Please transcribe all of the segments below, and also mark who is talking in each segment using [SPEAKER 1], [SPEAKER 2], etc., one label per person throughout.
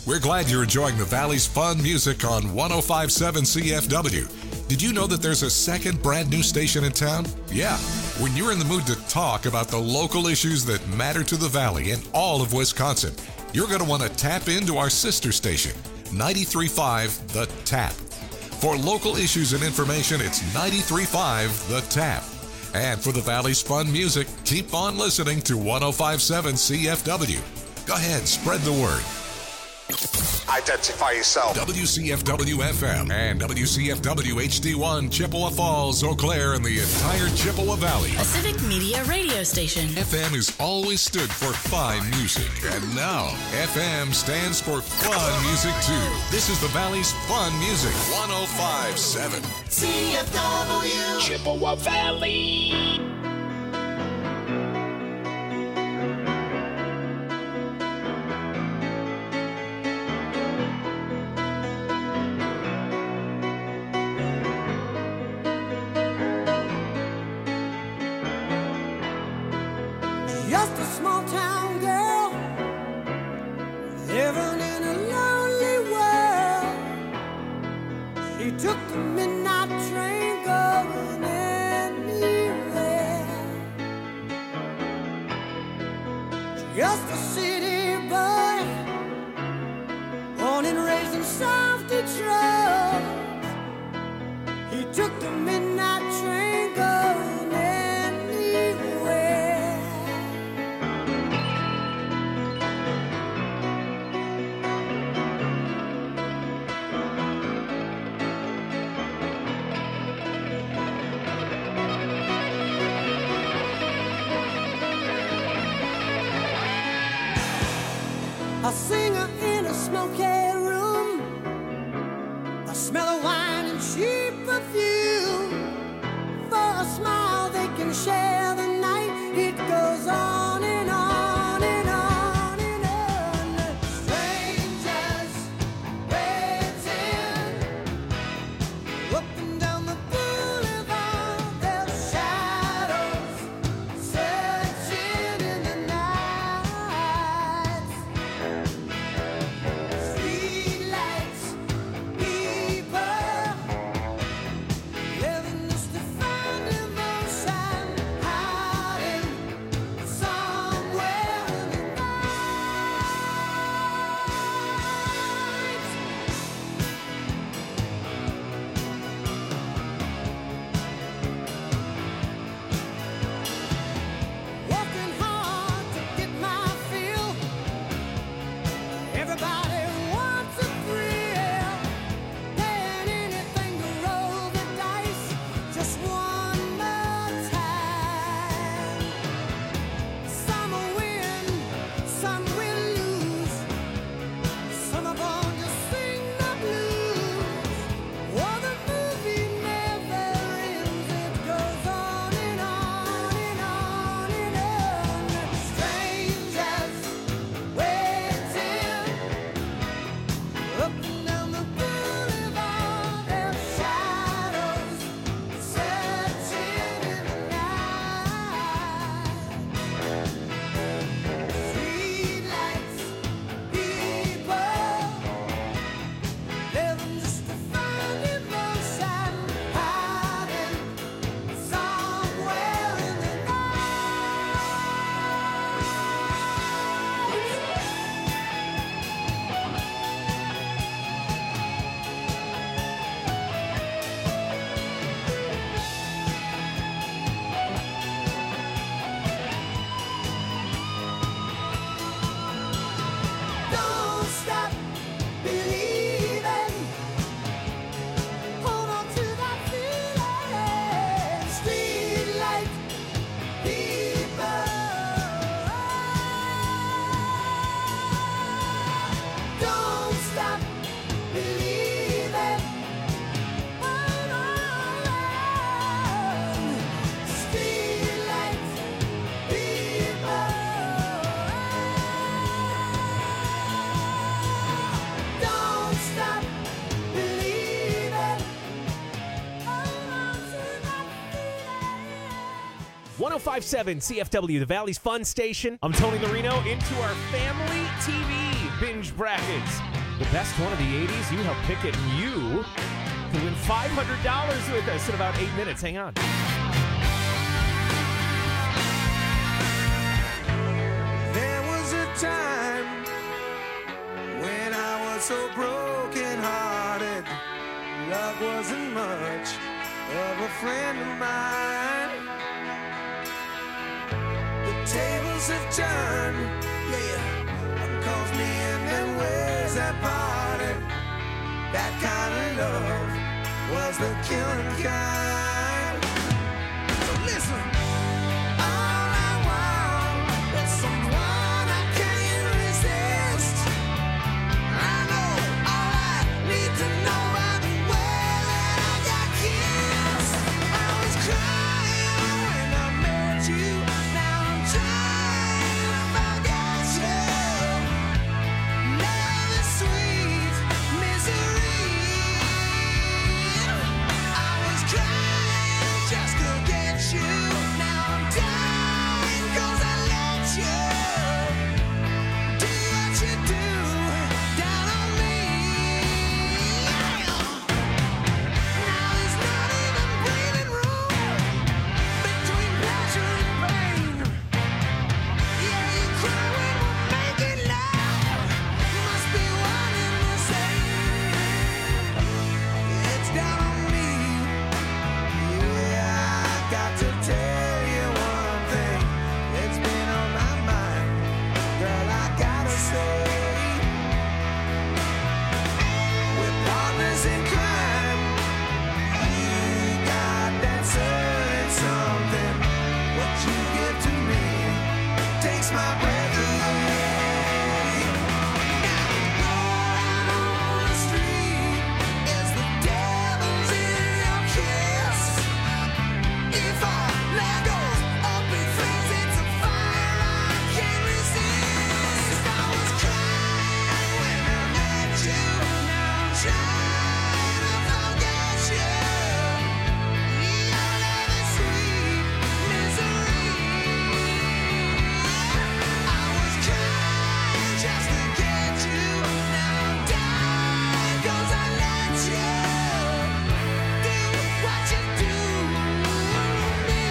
[SPEAKER 1] We're glad you're enjoying the Valley's fun music on 105.7 CFW. Did you know that there's a second brand new station in town? Yeah, when you're in the mood to talk about the local issues that matter to the Valley and all of Wisconsin, you're going to want to tap into our sister station, 93.5 The Tap. For local issues and information, it's 93.5 The Tap. And for the Valley's fun music, keep on listening to 105.7 CFW. Go ahead, spread the word.
[SPEAKER 2] Identify yourself.
[SPEAKER 1] WCFW FM and WCFW HD1, Chippewa Falls, Eau Claire, and the entire Chippewa Valley.
[SPEAKER 3] A civic media radio station.
[SPEAKER 1] FM has always stood for fine music, and now FM stands for fun music too. This is the Valley's fun music, 105.7
[SPEAKER 4] CFW Chippewa Valley.
[SPEAKER 5] Just a small town girl living in a lonely world. She took the midnight train going anywhere. Just a city boy, born and raised in South Detroit. He took the midnight train going anywhere. A singer in a smoky room, a smell of wine and cheap perfume. For a smile they can share the night. It goes on and on and on and on. Strangers waiting up and down the boulevard. Their shadows searching in the night. Streetlights, people living just to find emotion, hiding somewhere in the night. Working hard to get my fill. Everybody wants a thrill, paying anything to roll the dice just one more time. Some will win, some will lose. Some are born to sing the blues. Oh, the movie never ends. It goes on and on and on and on. Strangers waiting up and down the boulevard. Their shadows searching in the night. Streetlights, people living just to find emotion, hiding somewhere in the Don't stop believing. Hold on to that feeling. Streetlight people. Don't stop believing. Hold on. Streetlight people. Don't stop believing. Hold on to that feeling.
[SPEAKER 6] 105.7 CFW, the Valley's fun station. I'm Tony Larino into our family TV binge brackets. the best one of the 80s. You help pick it, and you can win $500 with us in about 8 minutes. Hang on.
[SPEAKER 5] There was a time when I was so broken-hearted. Love wasn't much of a friend of mine. The tables have turned, yeah. Calls me in and where's that party? That kind of love was the killing kind. So listen, all I want is someone I can't resist. I know all I need to know by the way that I got kissed. I was crying when I met you. Now I'm trying to forget you. Love is sweet misery. I was crying just to get you. Now I'm dying 'cause I let you do what you do down on me. Now there's not even breathing room between pleasure and pain. Yeah, you cry when we're making love. Must be one and the same. It's down on me. Yeah, I got to tell you one thing. It's been on my mind. Girl, I gotta say, we're partners in crime. You got that certain something. What you give to me takes my breath away. Now, rolling on the street is the devil's in your kiss. If our love goes up in flames, it's a fire I can't resist. I was crying when I met you. Now I'm trying to forget you. Your love is sweet misery. I was crying just to get you. Now I'm dying 'cause I let you do what you do to me.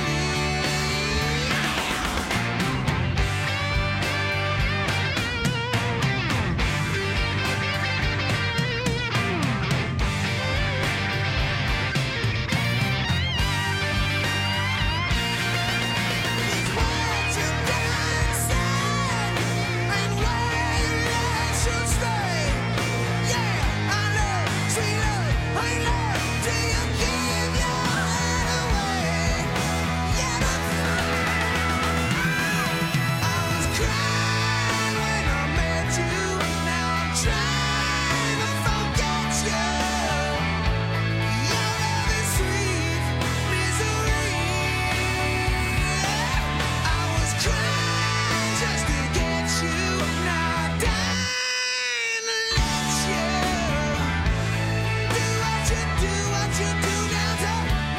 [SPEAKER 5] It's what you done said and where your love should stay. Yeah, I know, sweet love, ain't love till you give your head away. Yeah, I was crying when I met you. Now I'm trying to forget you. Your love is sweet misery. I was crying just to get you. Now I'm dying to let you do what you do now to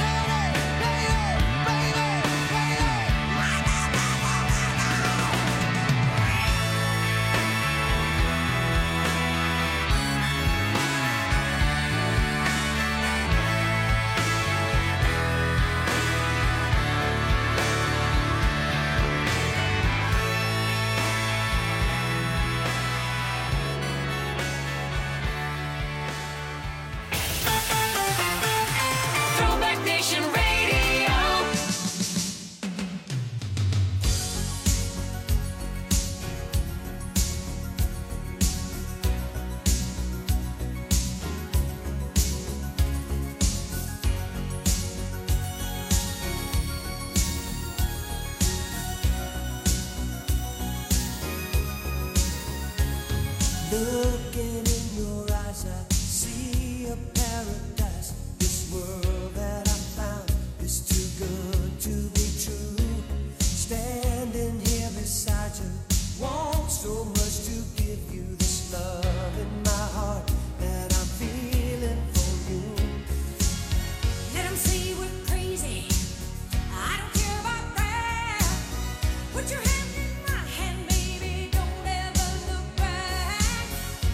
[SPEAKER 4] Throwback Nation Radio.
[SPEAKER 5] Looking in your eyes, I see a paradise. This world that I found is too good to be true. Standing here beside you, want so much to give you this love in my heart that I'm feeling for you.
[SPEAKER 2] Let 'em say we're crazy. I don't care about that. Put your hand in my hand, baby. Don't ever look back.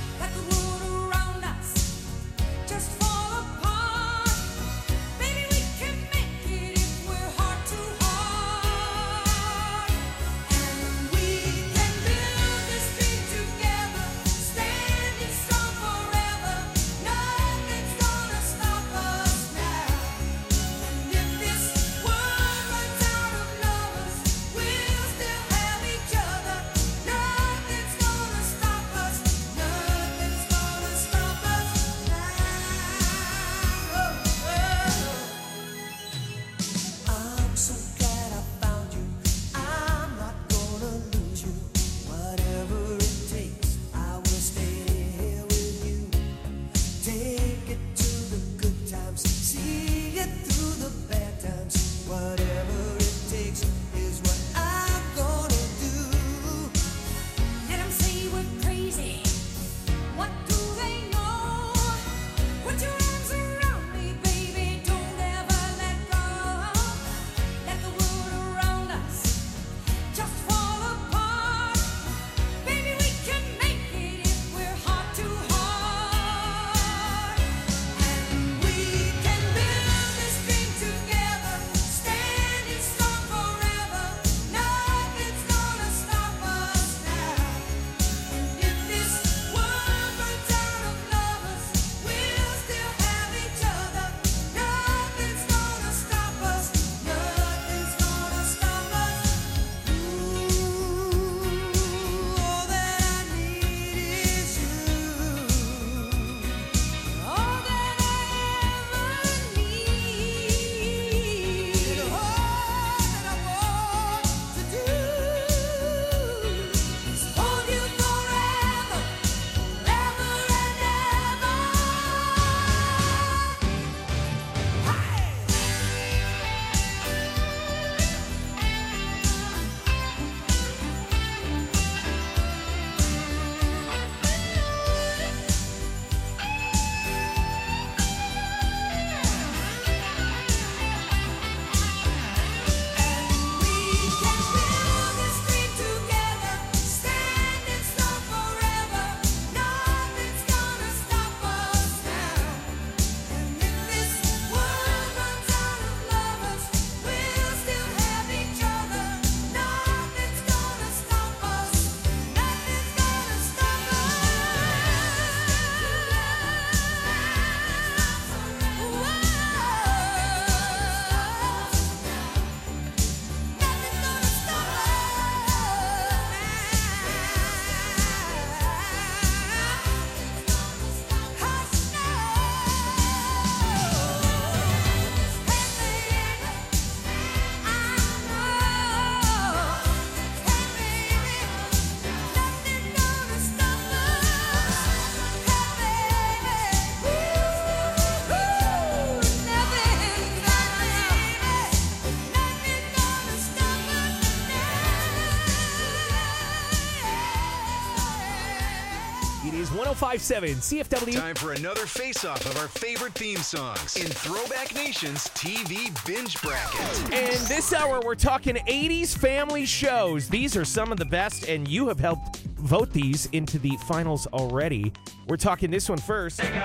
[SPEAKER 6] 1057 CFW.
[SPEAKER 7] Time for another face-off of our favorite theme songs in Throwback Nation's TV Binge Bracket.
[SPEAKER 6] And this hour, we're talking 80s family shows. These are some of the best, and you have helped vote these into the finals already. We're talking this one first. The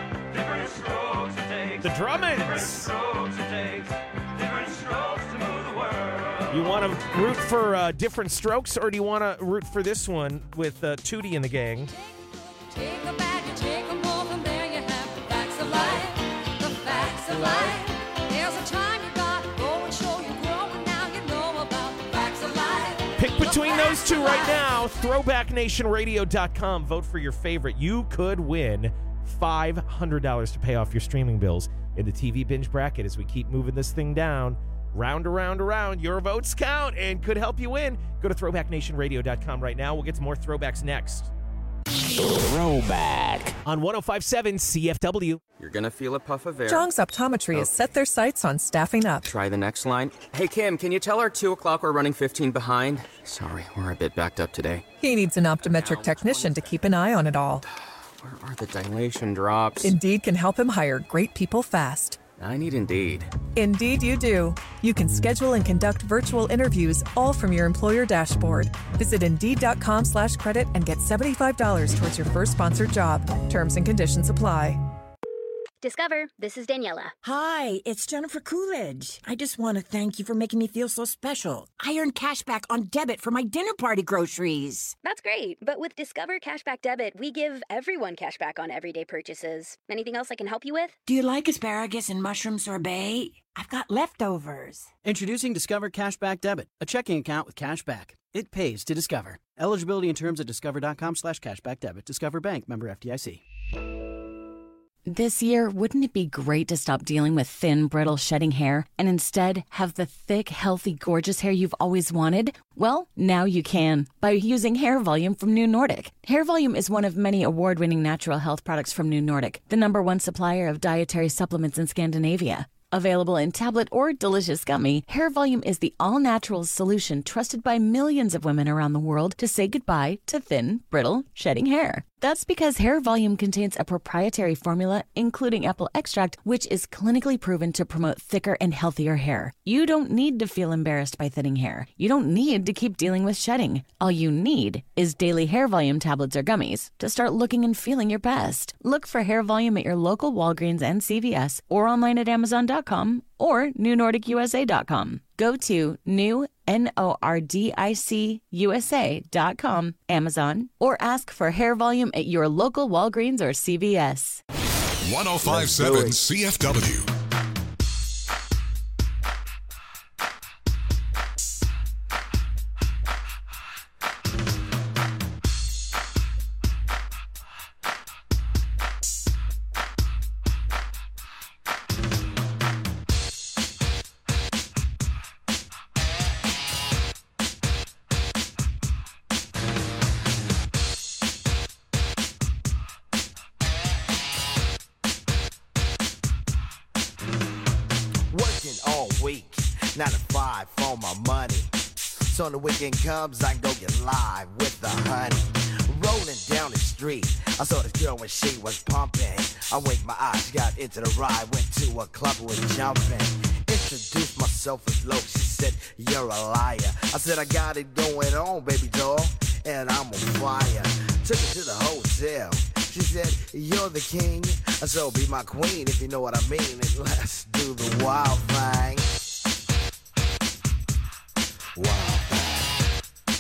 [SPEAKER 6] Drummonds. You want to root for different strokes, or do you want to root for this one with Tootie and the gang?
[SPEAKER 2] Take a bag and take a more, from there you have the facts of life. The facts of life. There's a time you gotta go and show you're growing, now you know about the facts of life.
[SPEAKER 6] Pick between those two right now. ThrowbackNationRadio.com. Vote for your favorite. You could win $500 to pay off your streaming bills in the TV Binge Bracket as we keep moving this thing down. Round around. Your votes count and could help you win. Go to ThrowbackNationRadio.com right now. We'll get some more throwbacks next.
[SPEAKER 8] Throwback
[SPEAKER 6] on 1057 CFW.
[SPEAKER 8] You're gonna feel a puff of air.
[SPEAKER 9] Jong's Optometry has set their sights on staffing up.
[SPEAKER 8] Try the next line. Hey Kim, can you tell our 2 o'clock we're running 15 behind? Sorry, we're a bit backed up today.
[SPEAKER 9] He needs an optometric technician to keep an eye on it all.
[SPEAKER 8] Where are the dilation drops?
[SPEAKER 9] Indeed can help him hire great people fast.
[SPEAKER 8] I need Indeed.
[SPEAKER 9] Indeed you do. You can schedule and conduct virtual interviews all from your employer dashboard. Visit Indeed.com/credit and get $75 towards your first sponsored job. Terms and conditions apply.
[SPEAKER 10] Discover, this is Daniela.
[SPEAKER 11] Hi, it's Jennifer Coolidge. I just want to thank you for making me feel so special. I earned cash back on debit for my dinner party groceries.
[SPEAKER 10] That's great, but with Discover Cashback Debit, we give everyone cash back on everyday purchases. Anything else I can help you with?
[SPEAKER 11] Do you like asparagus and mushroom sorbet? I've got leftovers.
[SPEAKER 12] Introducing Discover Cashback Debit, a checking account with cash back. It pays to Discover. Eligibility and terms at discover.com/cashback debit. Discover Bank, member FDIC.
[SPEAKER 13] This year, wouldn't it be great to stop dealing with thin, brittle, shedding hair and instead have the thick, healthy, gorgeous hair you've always wanted? Well, now you can by using Hair Volume from New Nordic. Hair Volume is one of many award-winning natural health products from New Nordic, the #1 supplier of dietary supplements in Scandinavia. Available in tablet or delicious gummy, Hair Volume is the all-natural solution trusted by millions of women around the world to say goodbye to thin, brittle, shedding hair. That's because Hair Volume contains a proprietary formula, including apple extract, which is clinically proven to promote thicker and healthier hair. You don't need to feel embarrassed by thinning hair. You don't need to keep dealing with shedding. All you need is daily Hair Volume tablets or gummies to start looking and feeling your best. Look for Hair Volume at your local Walgreens and CVS or online at Amazon.com or NewNordicUSA.com. Go to NewNordicUSA.com, Amazon, or ask for Hair Volume at your local Walgreens or CVS.
[SPEAKER 1] 1057 CFW.
[SPEAKER 14] All week, 9 to 5 for my money. So when the weekend comes, I can go get live with the honey. Rolling down the street, I saw this girl when she was pumping. I winked my eyes, got into the ride, went to a club with jumping. Introduced myself as Loke, she said, you're a liar. I said, I got it going on, baby doll, and I'm on fire. Took her to the hotel. She said, you're the king, so be my queen if you know what I mean. And let's do the wild thing. Wild thing.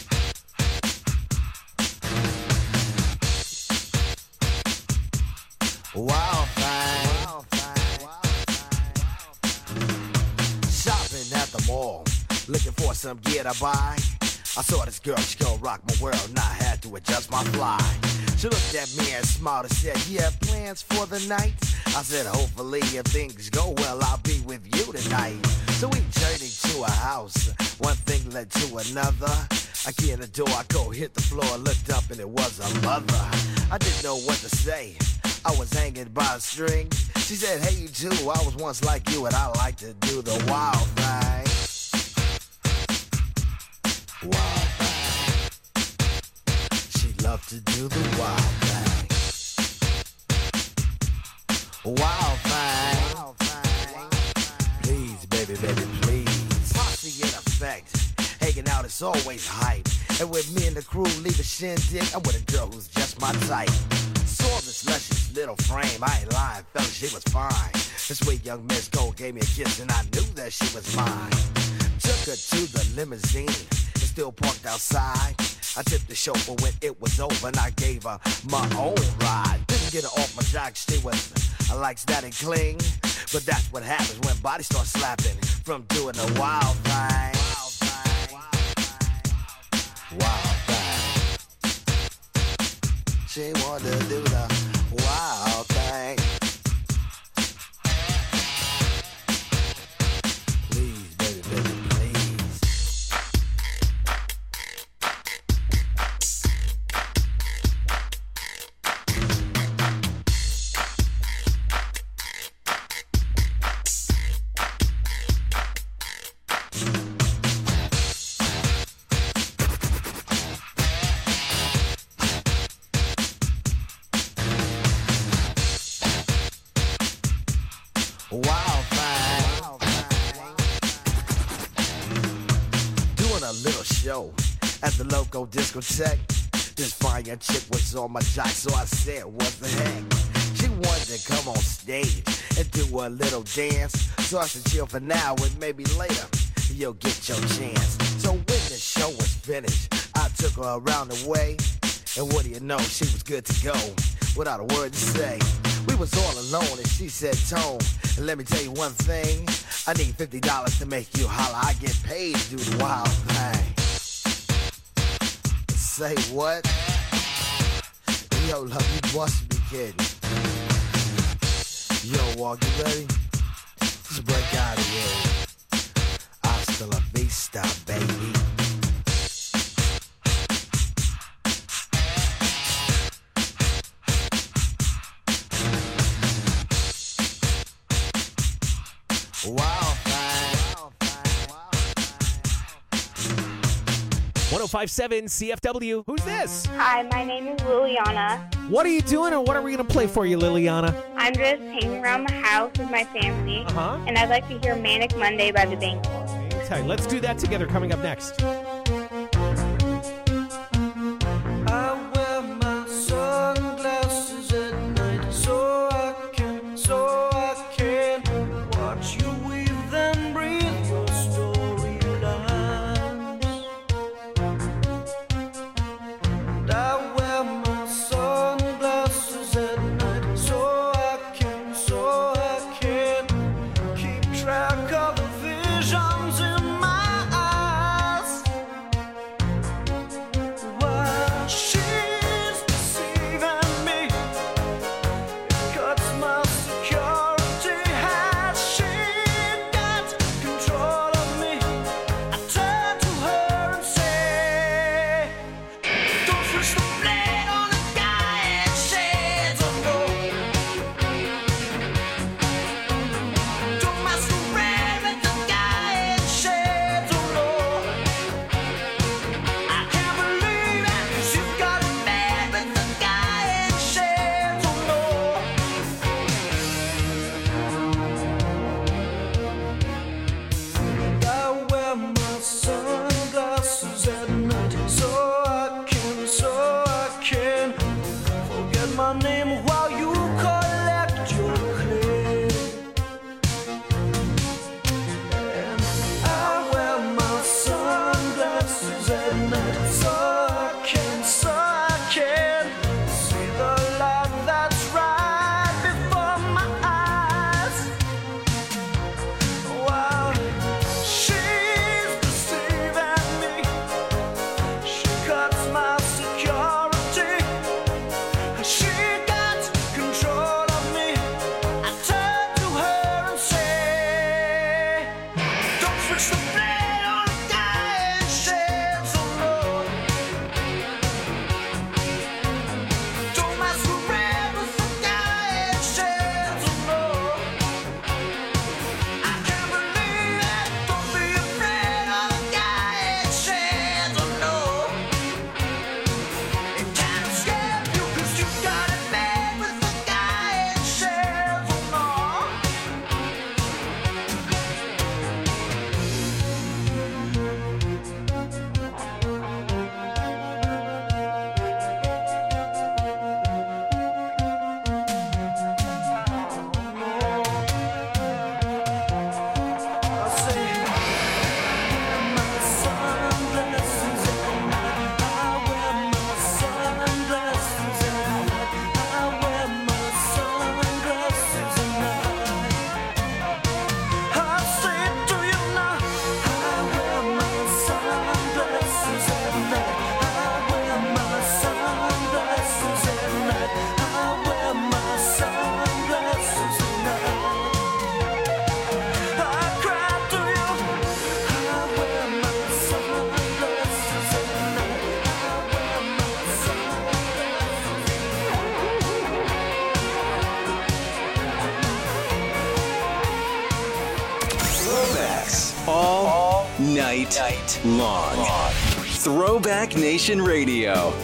[SPEAKER 14] Wild thing. Wild thing. Shopping at the mall, looking for some gear to buy. I saw this girl, she gon' rock my world, and I had to adjust my fly. She looked at me and smiled and said, you have plans for the night? I said, hopefully if things go well, I'll be with you tonight. So we journeyed to a house, one thing led to another. I key in the door, I go hit the floor, looked up and it was a mother. I didn't know what to say, I was hanging by a string. She said, hey you too, I was once like you and I like to do the wild thing. Wild thing. She loved to do the wild thing. Wild thing. Please, baby, baby, please. Posse in effect. Hanging out is always hype. And with me and the crew leave a shindig, I'm with a girl who's just my type. Saw this luscious little frame. I ain't lying, fella, she was fine. This sweet young Miss Gold gave me a kiss and I knew that she was mine. Took her to the limousine. It's still parked outside. I tipped the chauffeur when it was over and I gave her my own ride. Didn't get her off my jock, she was like that and cling. But that's what happens when bodies start slapping from doing the wild thing. Wild thing. She wanted to do the wild thing. Please, baby, baby, please. Wild thing. Doing a little show at the local discotheque. This fine young chick was on my jock, so I said, what the heck? She wanted to come on stage and do a little dance. So I said, chill for now and maybe later you'll get your chance. So when the show was finished, I took her around the way. And what do you know, she was good to go without a word to say. We was all alone and she said, Tone, and let me tell you one thing. I need $50 to make you holler. I get paid to do the wild thing. Say what? Yo, love, you must be kidding. Yo, Walk, you ready? Let's break out of here. Hasta la vista, baby. Wild thing.
[SPEAKER 6] 1057 CFW. Who's this?
[SPEAKER 15] Hi, my name is Liliana.
[SPEAKER 6] What are you doing, and what are we going to play for you, Liliana?
[SPEAKER 15] I'm just hanging around the house with my family, and I'd like to hear Manic Monday by the Bangles.
[SPEAKER 6] Hang tight. Let's do that together coming up next.
[SPEAKER 5] I wear my sunglasses at night so I can watch you weave and breathe your storylines. And I wear my sunglasses at night so I can keep track of the visions in my eyes.
[SPEAKER 7] night long. Throwback Nation Radio.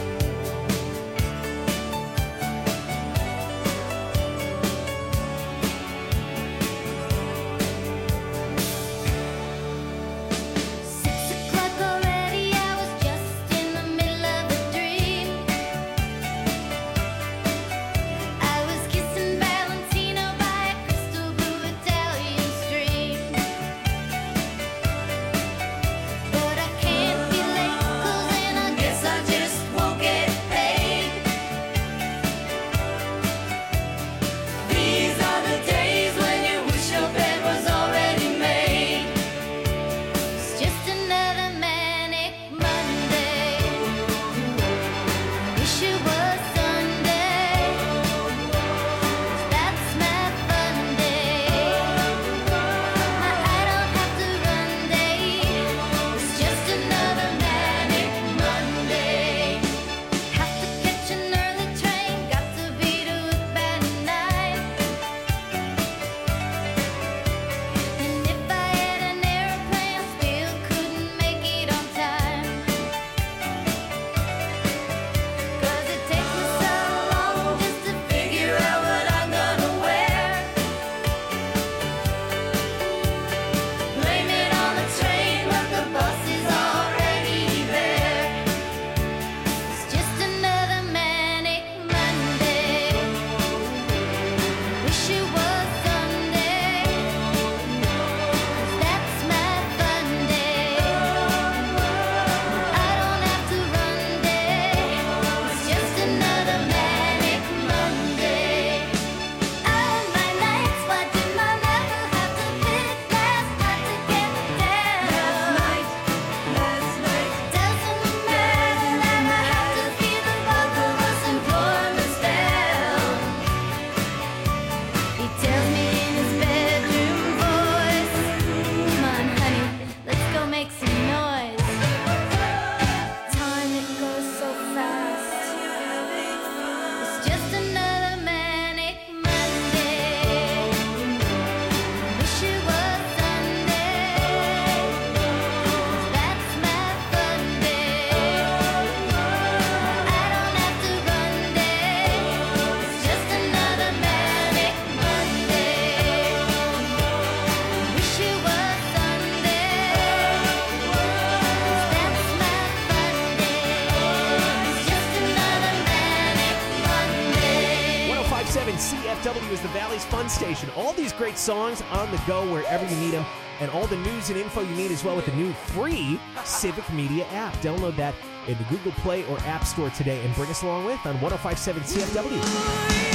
[SPEAKER 6] CFW is the Valley's Fun Station. All these great songs on the go wherever you need them, and all the news and info you need as well with the new free Civic Media app. Download that in the Google Play or App Store today and bring us along with on 105.7 CFW.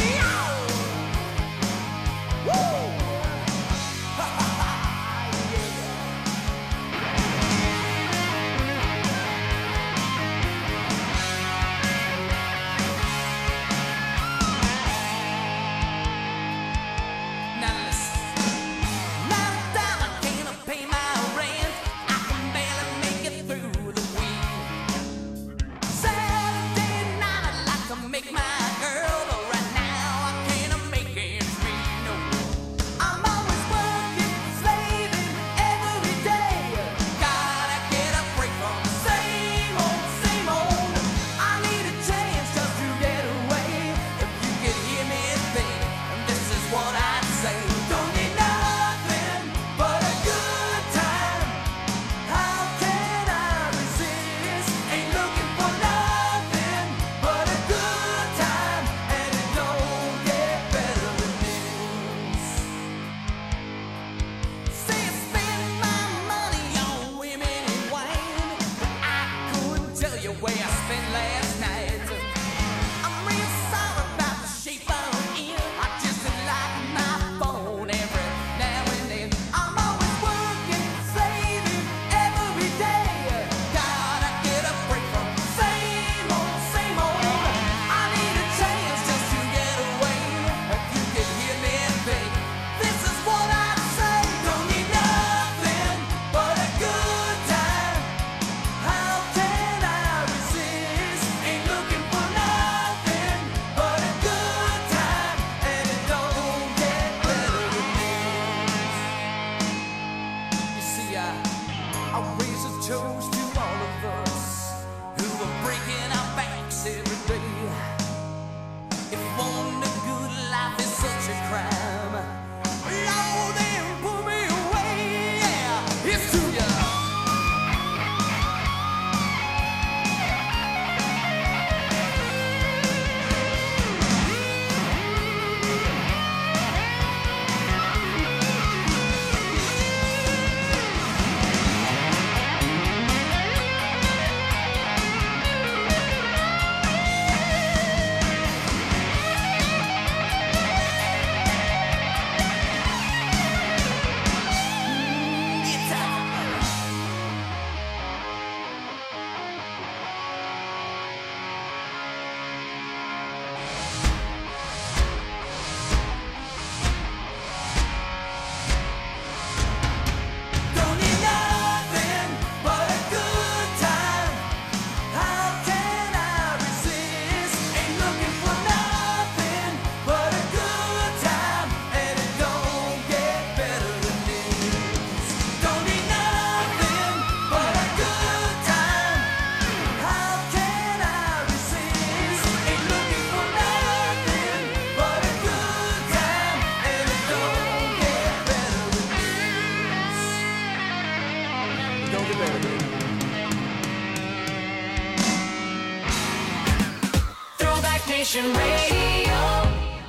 [SPEAKER 4] Nation Radio.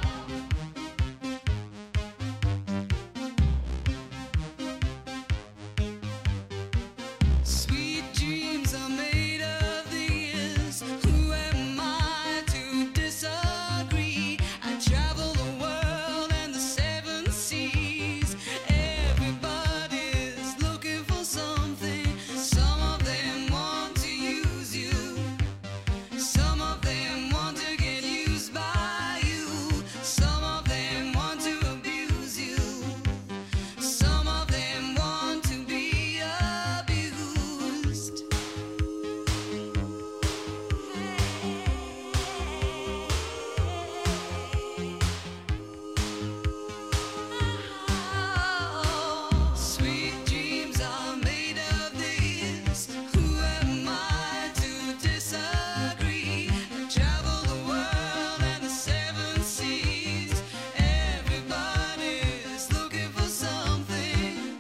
[SPEAKER 5] Sweet dreams are made of these. Who am I to disagree? I travel the world and the seven seas. Everybody's looking for something. Some of them want to use you. Some of them want to get used by you. Some of them want to abuse you. Some of them want to be abused. Sweet dreams are made of this. Who am I to disagree? I travel the world and the seven seas. Everybody's looking for something.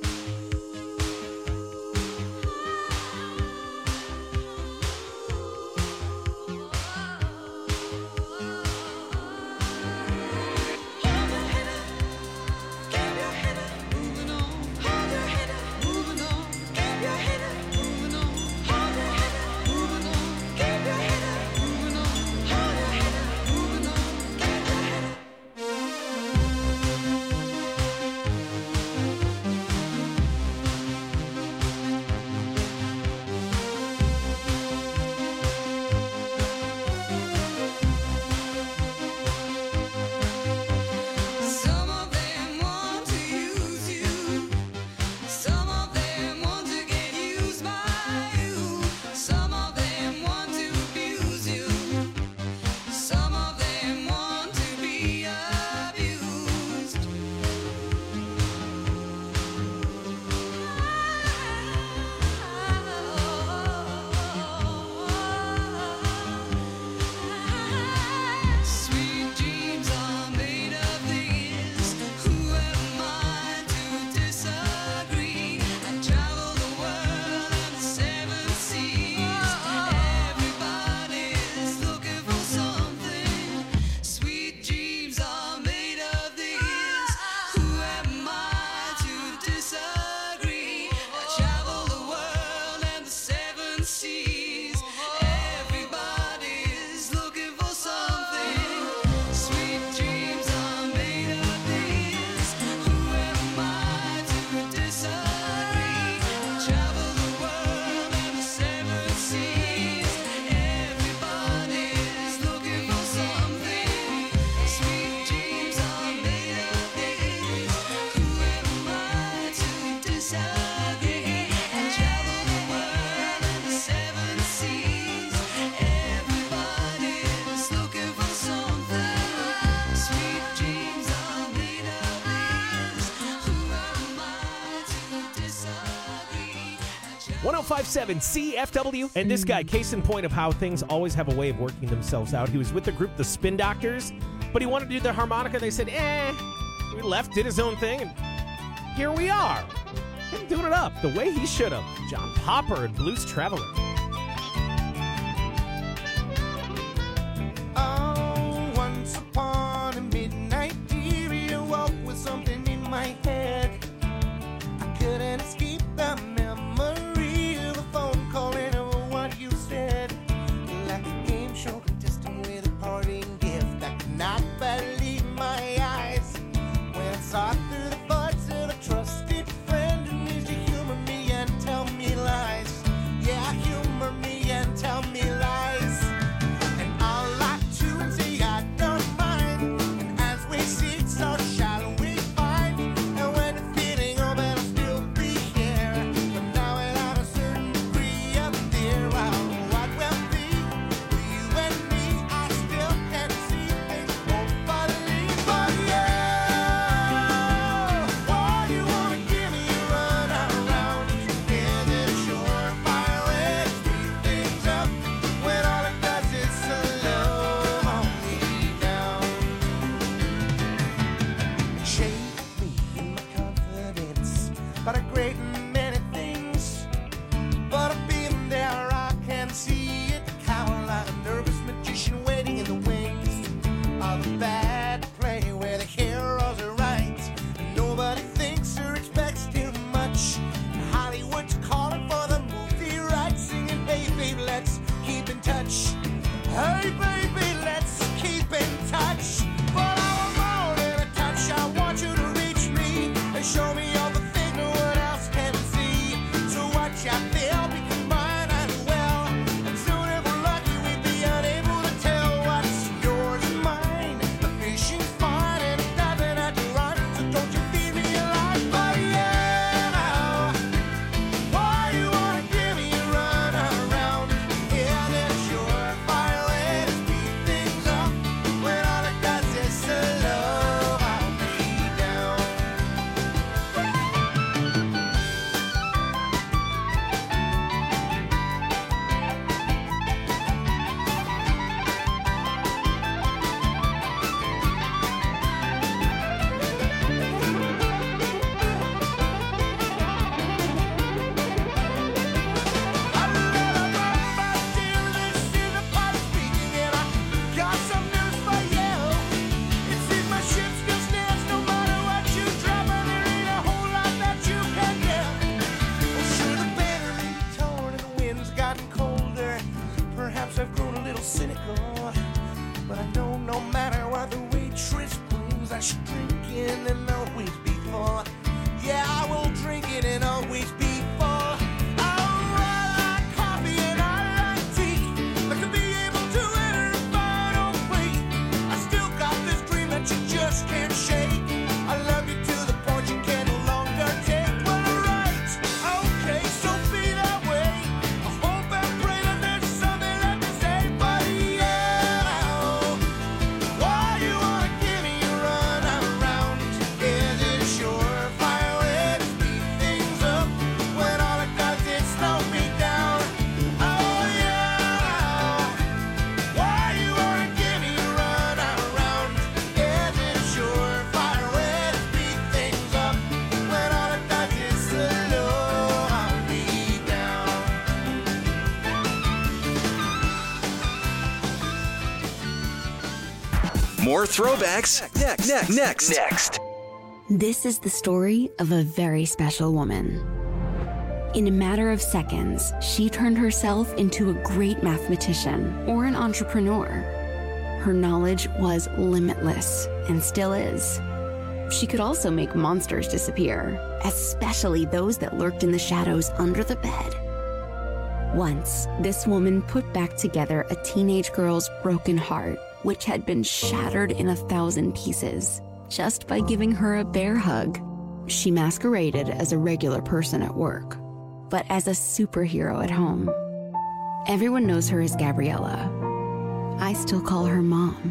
[SPEAKER 5] Some of them want to use you. Some of them want to get used by you. Some of them want to abuse you. Some of them want to be abused. Sweet dreams are made of these. Who am I to disagree? I travel the world and the seven seas. Everybody's looking for something. Sweet dreams are made of these. Who am I to disagree? I travel the world and the seven seas. Everybody's looking for something. Sweet dreams are made of these. Who am I to disagree? I travel the world and the seven seas. Everybody's looking for something. Sweet dreams are made of these. Who am I to disagree? I travel the world and the seven seas. Everybody's looking for something. Sweet dreams are made of these. Who am I to disagree?
[SPEAKER 6] 1057 CFW. And this guy, case in point of how things always have a way of working themselves out. He was with the group The Spin Doctors, but he wanted to do the harmonica. They said, we left, did his own thing, and here we are. Him doing it up the way he should have. John Popper and Blues Traveler.
[SPEAKER 5] Oh, once upon a midnight dear, I woke with something in my head. I couldn't escape the memory of a phone call and of what you said. Like a game show contestant with a parting gift, I could not believe my eyes when I saw through the thoughts of a trusted friend who needs to humor me and tell me lies. Yeah, humor
[SPEAKER 16] cynical, but I know no matter what the waitress brings, I should drink it and always be full. Yeah, I will drink it and always be full. I like coffee and I like tea, but to be able to enter a final plate, I still got this dream that you just can't shake. I love you to the point you can no longer take. Well, alright, okay, so be that way. I hope and pray that there's something left to say, but yeah, why you wanna give me a run around? Is it a surefire way to speed things up when all it does is slow me down? Oh yeah, why you wanna give me a run around? Is it a surefire way to speed things up when all it does is slow me down?
[SPEAKER 7] More throwbacks next.
[SPEAKER 17] This is the story of a very special woman. In a matter of seconds, she turned herself into a great mathematician or an entrepreneur. Her knowledge was limitless and still is. She could also make monsters disappear, especially those that lurked in the shadows under the bed. Once, this woman put back together a teenage girl's broken heart, which had been shattered in 1,000 pieces, just by giving her a bear hug. She masqueraded as a regular person at work, but as a superhero at home. Everyone knows her as Gabriella. I still call her Mom.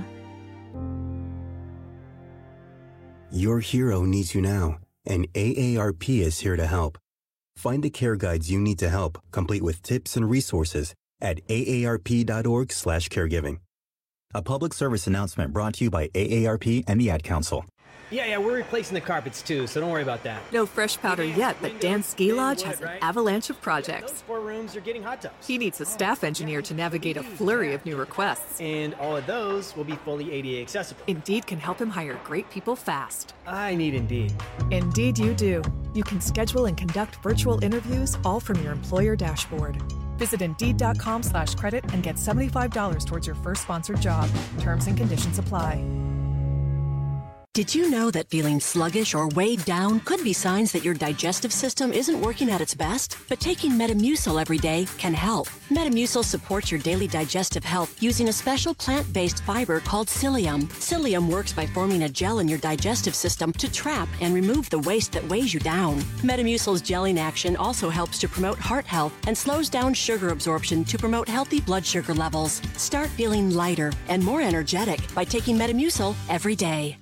[SPEAKER 18] Your hero needs you now, and AARP is here to help. Find the care guides you need to help, complete with tips and resources at aarp.org/caregiving. A public service announcement brought to you by AARP and the Ad Council.
[SPEAKER 19] Yeah, we're replacing the carpets too, so don't worry about that.
[SPEAKER 9] No fresh powder yet, but Dan's Ski Lodge has an avalanche of projects.
[SPEAKER 19] Those 4 rooms are getting hot tubs.
[SPEAKER 9] He needs a staff engineer to navigate a flurry of new requests.
[SPEAKER 19] And all of those will be fully ADA accessible.
[SPEAKER 9] Indeed can help him hire great people fast.
[SPEAKER 19] I need Indeed.
[SPEAKER 9] Indeed you do. You can schedule and conduct virtual interviews all from your employer dashboard. Visit Indeed.com/credit and get $75 towards your first sponsored job. Terms and conditions apply.
[SPEAKER 20] Did you know that feeling sluggish or weighed down could be signs that your digestive system isn't working at its best? But taking Metamucil every day can help. Metamucil supports your daily digestive health using a special plant-based fiber called psyllium. Psyllium works by forming a gel in your digestive system to trap and remove the waste that weighs you down. Metamucil's gelling action also helps to promote heart health and slows down sugar absorption to promote healthy blood sugar levels. Start feeling lighter and more energetic by taking Metamucil every day.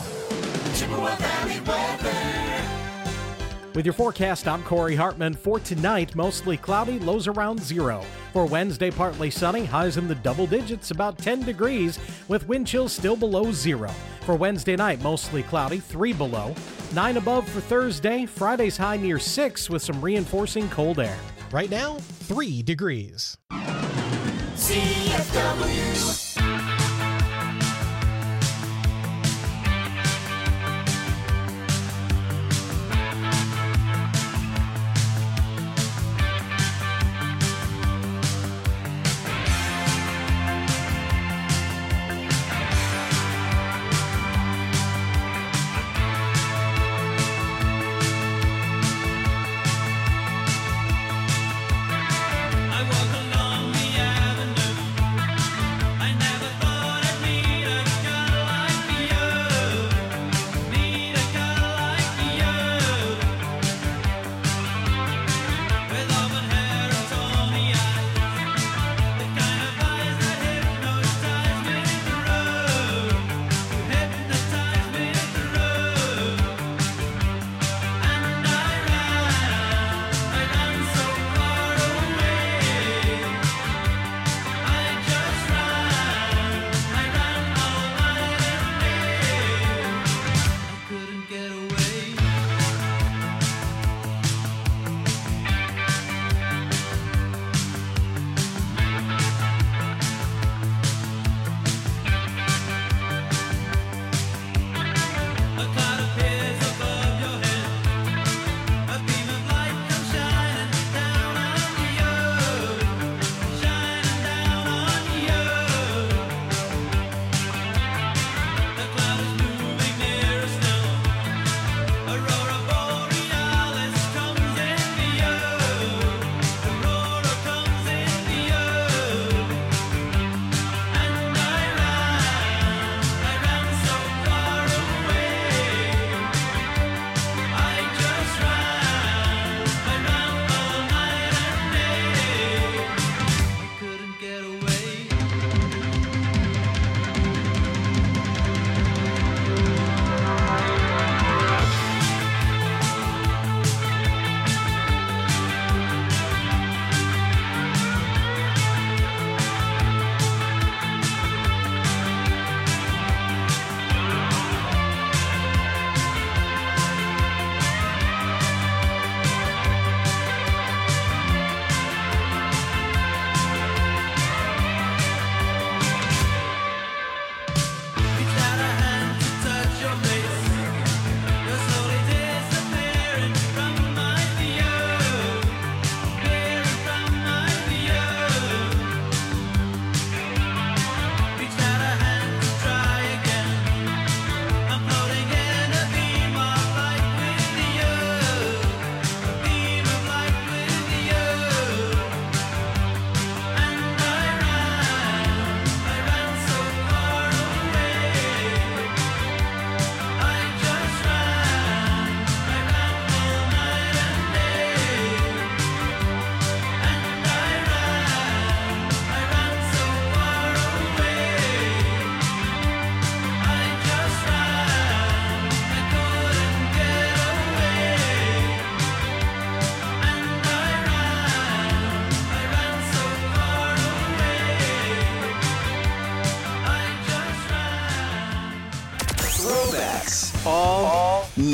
[SPEAKER 6] With your forecast, I'm Corey Hartman. For tonight, mostly cloudy, lows around 0. For Wednesday, partly sunny, highs in the double digits, about 10 degrees, with wind chills still below 0. For Wednesday night, mostly cloudy, 3 below. 9 above for Thursday. Friday's high near 6 with some reinforcing cold air.
[SPEAKER 21] Right now, 3 degrees.
[SPEAKER 5] CFW.
[SPEAKER 22] I walk along the avenue.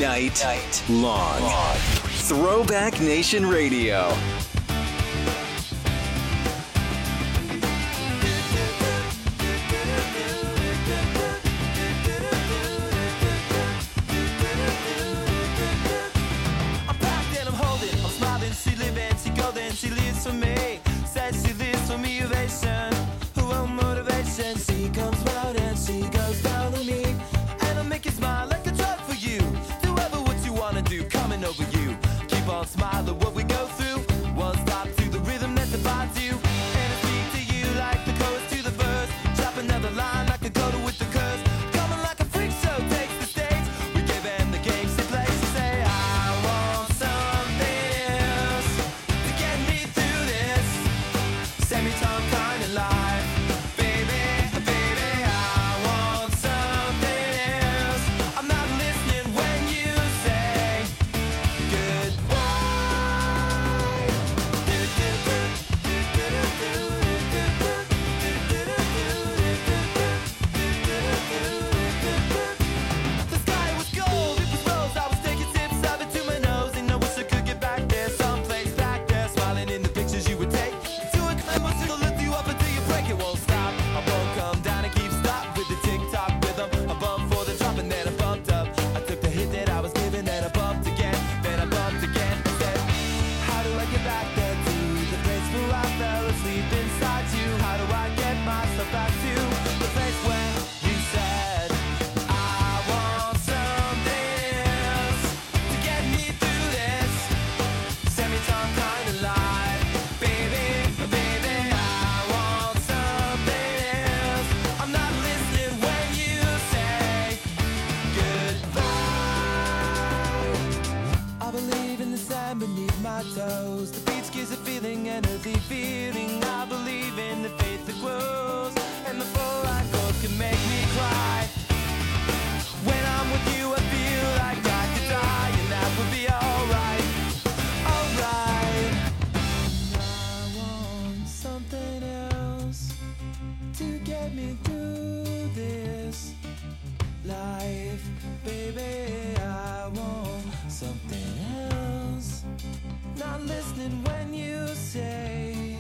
[SPEAKER 7] night long. Throwback Nation Radio.
[SPEAKER 16] I'm packed and I'm holding, I'm smiling, she living, she golden, she lives for me. Says she lives for me, ovation, her own motivation. She comes round and she goes down on me, and I'll make you smile like a drug for you. Do ever what you wanna do, coming over you. Keep on smiling, what we go through. One stop to the rhythm that defines you, and I speak to you like the chorus to the verse. Drop another line like a coda with the curse. Coming like a freak show takes the stage. We give them the game she plays. She say, I want something else to get me through this semi-time kind of life. Baby, baby, I want something else. I'm not listening when you say goodbye. The sky was gold, it was rose. I was taking sips of it to my nose, and I wish I could get back there, someplace back there, smiling in the pictures you would take. To a climb, it'll lift you up until you break. It won't stop. I won't come down and keep stop with the tick-tock rhythm. I bumped for the drop and then I bumped up. I took the hit that I was given, then I bumped again, then I bumped again. I said, how do I get back there to the place where I fell asleep inside you? How do I get myself back to the place where you said I want something else to get me through this semi-time kind of life? Baby, baby, I want something else. I'm not listening when you say goodbye. I believe in the sand beneath my toes. The beach gives a feeling, an earthy feeling. I believe in the faith that grows, and the full light goes can make me cry. When I'm with you, I feel like I could die, and that would be alright. Alright. I want something else to get me through this life. Baby, I want something else. Not listening when you say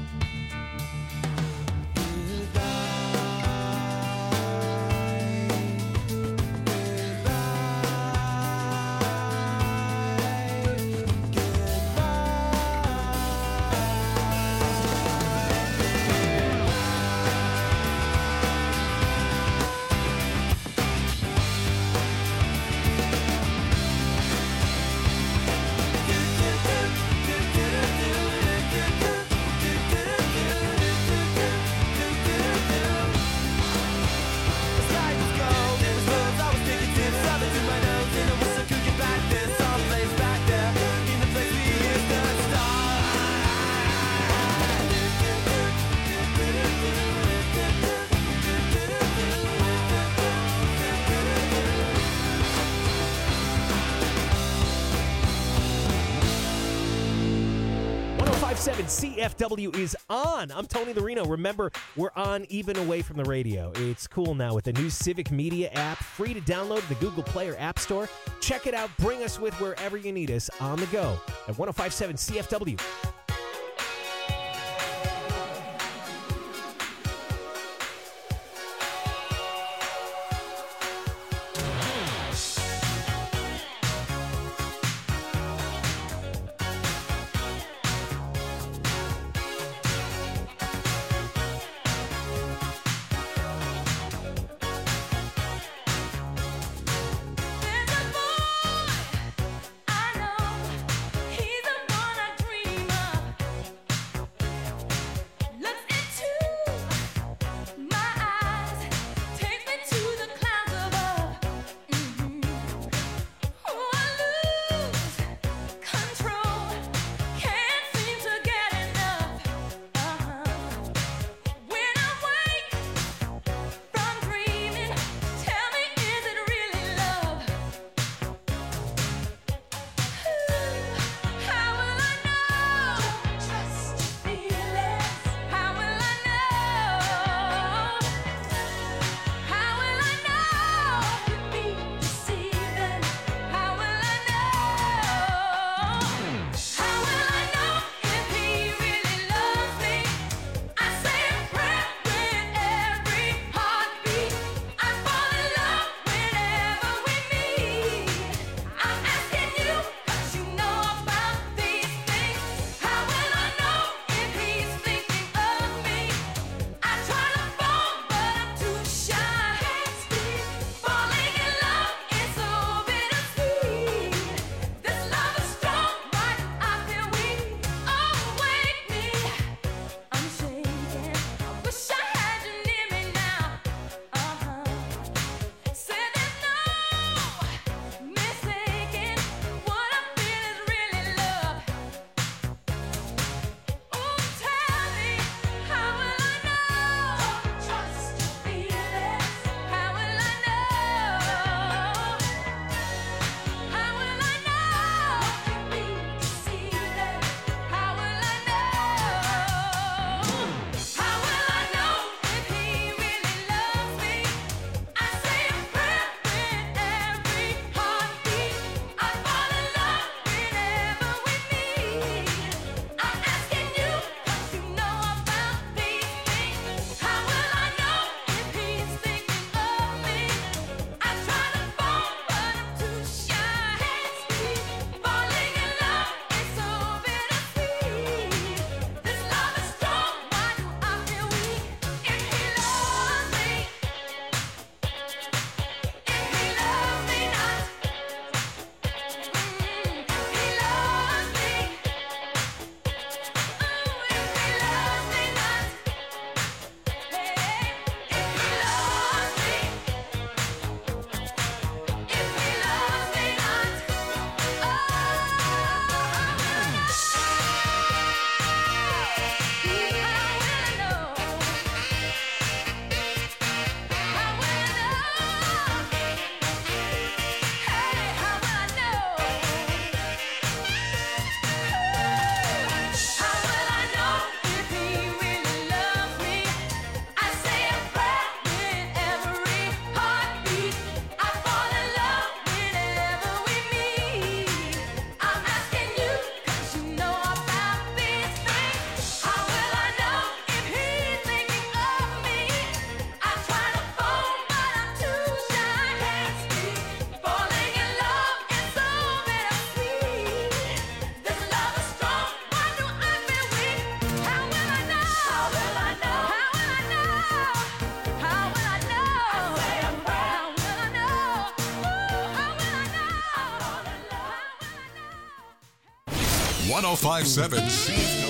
[SPEAKER 6] CFW is on. I'm Tony Larino. Remember, we're on even away from the radio. It's cool now with the new Civic Media app, free to download the Google Play or App Store. Check it out. Bring us with wherever you need us on the go at 105.7 CFW.
[SPEAKER 2] He's the one I dream of.
[SPEAKER 1] 1057 CFW.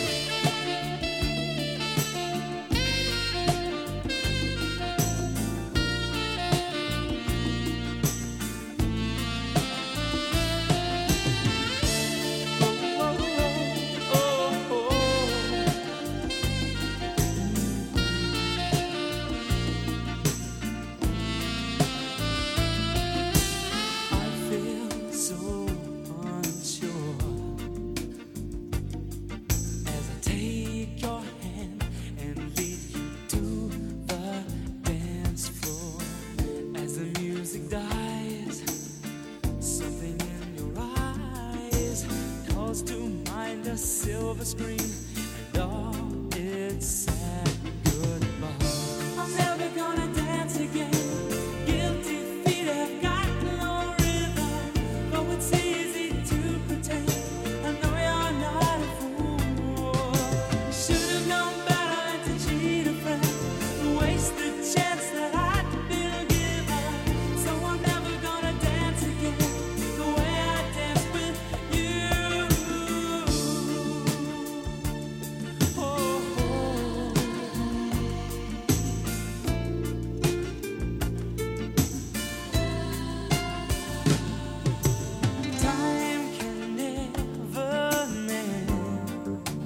[SPEAKER 5] Silver screen and all its sad goodbye. I'm never gonna dance again. Guilty feet have got no rhythm. Though it's easy to pretend. I know you're not a fool. Should have known better than to cheat a friend. Waste the chance that I'd been given. So I'm never gonna dance again the way I danced with you. Time can never mend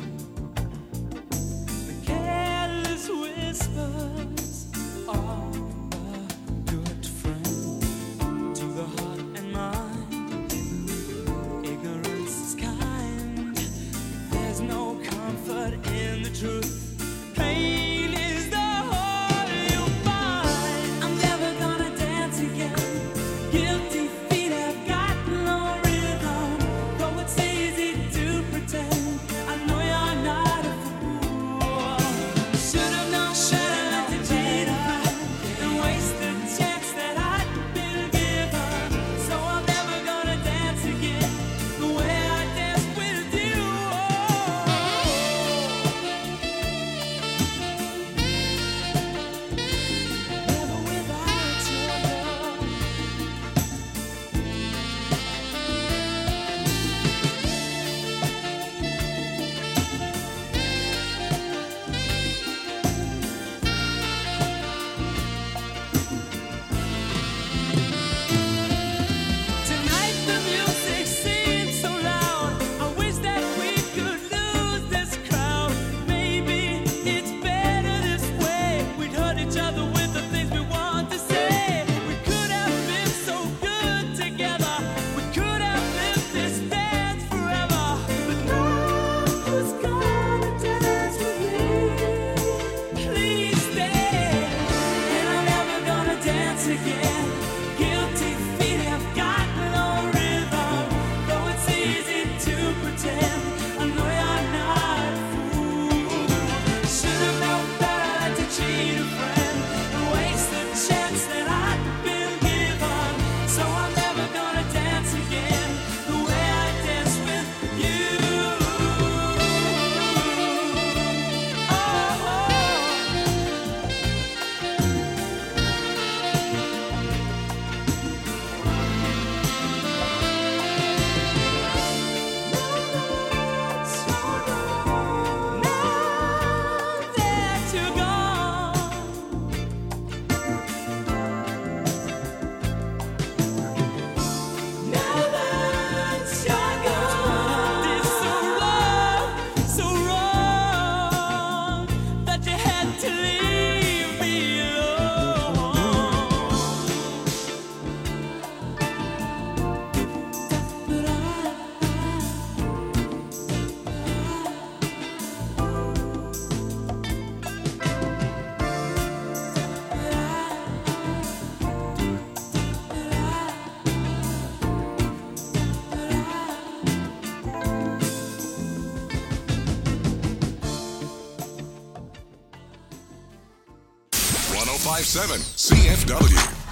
[SPEAKER 5] the careless whispers of a good friend to the heart and mind. Ignorance is kind. There's no comfort in the truth. Pain is the whole you find. I'm never gonna dance again. Guilty feet have got no rhythm. Though it's easy to pretend. I know you're not a fool. Should have known better to cheat a friend and waste the chance that I'd been given. So I'm never gonna dance again the way I danced with you. Never without your love. Tonight the music seems so loud. I wish that we could lose this crowd. Maybe it's better this way. We'd hurt each other with the things we want to say. We could have been so good together. We could have lived this dance forever. But now who's gonna dance with me? Please stay. And I'm never gonna dance again. Guilty feet have got no rhythm. Though it's easy to pretend. I know you're not a fool. Should have known better to cheat a friend and waste the chance that I'd been given. So I'm never gonna dance again the way I danced with you.
[SPEAKER 1] CFW.